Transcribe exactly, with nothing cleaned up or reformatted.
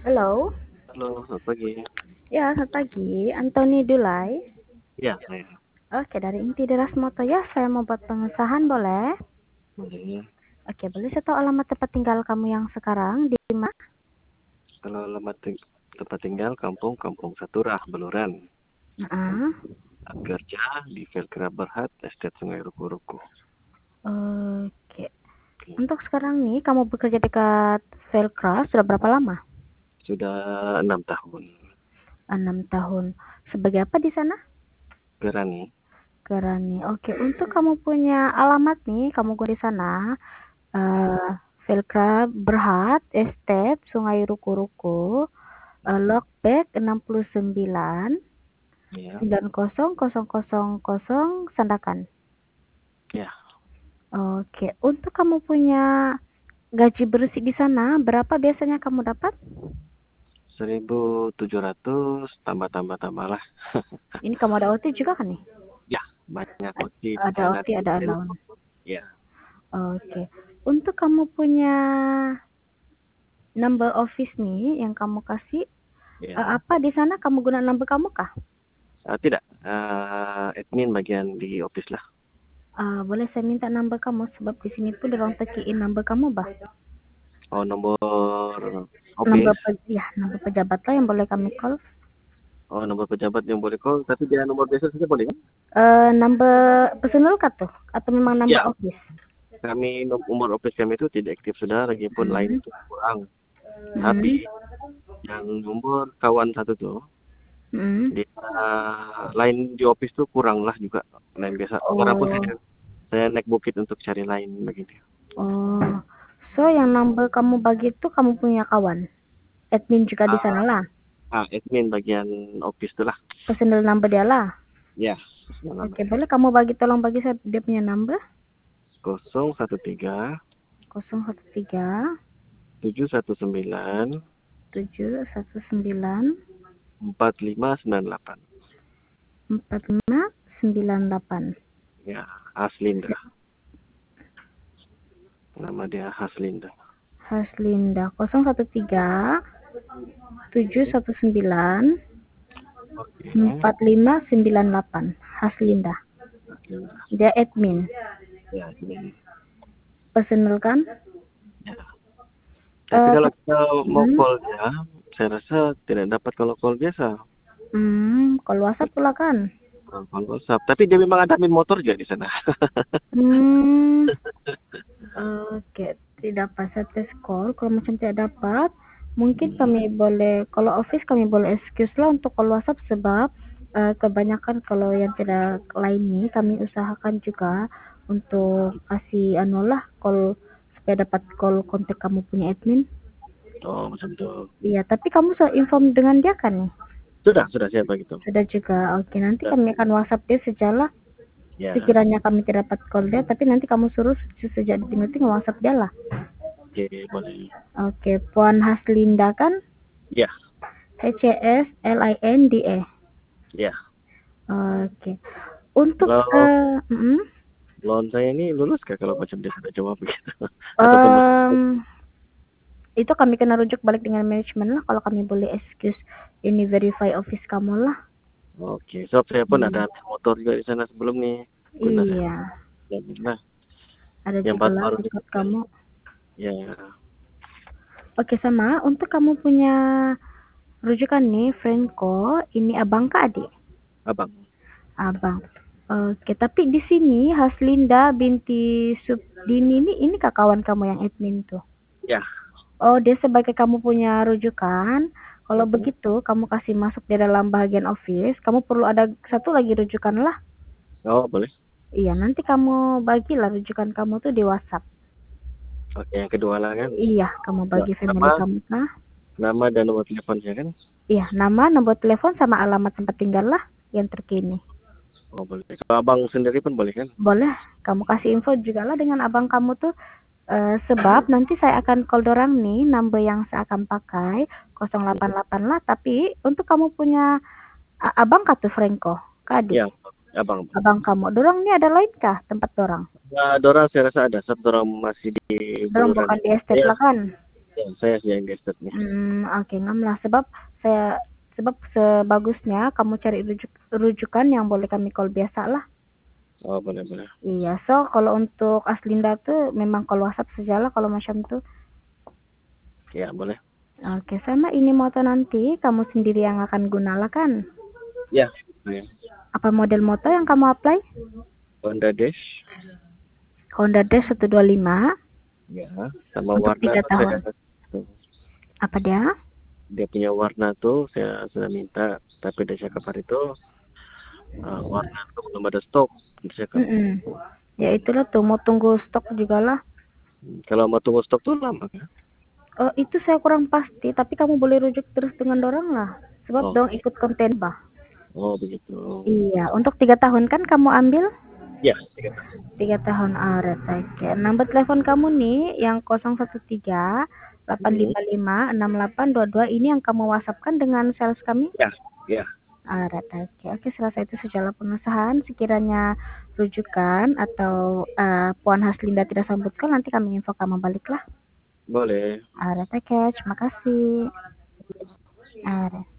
Halo. Halo, selamat pagi. Ya, selamat pagi. Antoni Dulai. Iya, saya. Oke, dari Inti Deras Moto ya. Saya mau buat pengesahan, boleh? Boleh. Oke, boleh saya tahu alamat tempat tinggal kamu yang sekarang di mana? Kalau alamat ting- tempat tinggal kampung Kampung Saturah, Beluran. Nah, Kerja di Velkra Berhad, Estate Sungai Ruku-Ruku. oke. Oke. Untuk sekarang nih, kamu bekerja dekat Velcro sudah berapa lama? Sudah enam tahun. Enam tahun. Sebagai apa di sana? Gerani. Gerani. Oke, untuk kamu punya alamat nih, kamu gue di sana. Uh, Velcro Berhad, Estate Sungai Ruku-Ruku. Uh, Lockback enam puluh sembilan Ya. sembilan nol nol nol nol Sandakan. Ya. Oke, untuk kamu punya gaji bersih di sana, berapa biasanya kamu dapat? seribu tujuh ratus tambah-tambah tambah lah. Ini kamu ada O T juga kan nih? Ya, banyak O T di Ada sana. O T, ada allowance. Ya. Oke. Untuk kamu punya number office nih yang kamu kasih, Ya. uh, apa di sana kamu guna number kamu kah? Uh, tidak, uh, admin bagian di office lah. Uh, boleh saya minta number kamu sebab di sini tuh dorong tekiin number kamu, bah. Oh, nomor Number office. pe- ya, number pejabat lah yang boleh kami call. Oh, nomor pejabat yang boleh call, tapi dia nomor biasa saja boleh kan? Uh, number personal kah tuh? Atau memang number Ya, office? kami nomor office kami itu tidak aktif sudah, lagipun Hmm. lain itu kurang. Hmm. Tapi yang nomor kawan satu tuh, Hmm. dia lain di office tuh kurang lah juga, lain biasa. Sekarang pun Oh. saya, saya naik bukit untuk cari lain begini. Oh. So yang number kamu bagi itu kamu punya kawan? Admin juga di sana lah? Ah, admin bagian office tuh lah. Personal number dia lah? Ya. Oke, boleh kamu bagi, tolong bagi saya dia punya number? nol satu tiga nol satu tiga tujuh satu sembilan tujuh satu sembilan empat lima sembilan delapan. empat lima sembilan delapan. Ya, Haslinda. Nama dia Haslinda. Haslinda. nol satu tiga tujuh satu sembilan empat lima sembilan delapan. Haslinda. Dia admin. Ya, admin. Personal kan? Ya. Tapi Uh, kalau kita mau hmm. call dia, saya rasa tidak dapat kalau call biasa. Hmm, call WhatsApp pula kan? Call WhatsApp. Tapi dia memang ada admin motor juga di sana. Hmm. Oke, tidak pas saya tes call. Kalau macam tidak dapat, mungkin Hmm. kami boleh, kalau office kami boleh excuse lah untuk call WhatsApp sebab uh, kebanyakan kalau yang tidak lain nih kami usahakan juga untuk kasih anu lah call supaya dapat call kontak kamu punya admin. Oh, macam itu. Iya, tapi kamu sudah inform dengan dia kan nih? Sudah, sudah siapa gitu. Sudah juga. Oke, nanti Sudah. kami akan WhatsApp dia sejalan. Ya. Sekiranya kami tidak dapat call dia, tapi nanti kamu suruh sejak di meeting WhatsApp dia lah. Oke, boleh. Oke, Puan Haslinda kan? Ya. H S L I N D E. Ya. Oke. Untuk Kalau uh, mm, loan saya ini lulus kah kalau macam dia sudah jawab begitu? um, itu kami kena rujuk balik dengan manajemen lah kalau kami boleh excuse ini verify office kamu lah. Oke, so saya pun Hmm. ada motor juga di sana sebelum nih. Guna Iya. saya. Nah, Ada yang juga lah baru record kamu. Ya. Oke, sama. Untuk kamu punya rujukan nih, Franco, ini abang kah adik? Abang. Abang. Oke, tapi di sini Haslinda binti Subdini ini ini kak kawan kamu yang admin tuh? Ya. Oh, dia sebagai kamu punya rujukan. Kalau Mhm. begitu, kamu kasih masuk di dalam bagian office. Kamu perlu ada satu lagi rujukan lah. Oh, boleh. Iya, nanti kamu bagilah rujukan kamu tuh di WhatsApp. Oke, yang kedua lah kan. Iya, kamu bagi Ya, family nama, kamu kah? nama dan nomor teleponnya kan. Iya, nama, nomor telepon sama alamat tempat tinggal lah yang terkini. Oh, boleh. Kalau abang sendiri pun boleh kan? Boleh, kamu kasih info juga lah dengan abang kamu tuh. Uh, sebab nanti saya akan call dorang nih, number yang saya akan pakai nol delapan delapan lah. Tapi untuk kamu punya uh, abang kah tuh Franco? Kak adik? Ya, abang. Abang kamu. Dorang ini ada lain kah tempat dorang? Nah, dorang saya rasa ada. Sebab dorang masih di Dorang Beluran. bukan di estate Ya. lah kan? Ya, saya sih yang gestet nih. Hmm, oke ngam lah sebab saya sebab sebagusnya kamu cari rujuk, rujukan yang boleh kami call biasa lah. Oh, boleh boleh. Iya, so kalau untuk Aslinda tuh memang call WhatsApp sajalah kalau macam tuh. Ya, boleh. Oke, sama ini moto nanti kamu sendiri yang akan gunakan kan? Ya, saya. Apa model moto yang kamu apply? Honda Dash. Honda Dash seratus dua puluh lima. Ya, sama Untuk warna tiga tuh saya tahun. Apa dia? dia punya warna tuh saya sudah minta, tapi dari cakap hari itu uh, warna tuh belum ada stok. Dia cakap. Mm -mm. Ya itulah tuh mau tunggu stok juga lah. Kalau mau tunggu stok tuh lama kan? Oh, itu saya kurang pasti, tapi kamu boleh rujuk terus dengan dorang lah. Sebab Oh, dong ikut konten bah. oh begitu. Iya, untuk tiga tahun kan kamu ambil? Ya, tiga tahun. Tiga tahun aret. Oke. Nomor telepon kamu nih yang nol satu tiga delapan Hmm. lima lima enam delapan dua dua ini yang kamu WhatsApp-kan dengan sales kami? Ya, ya. Aret. Oke. Oke, selesai itu segala pengusahaan. Sekiranya rujukan atau uh, Puan Haslinda tidak sambutkan, nanti kami info kamu baliklah. Boleh. Aret. Oke, terima kasih. Aret.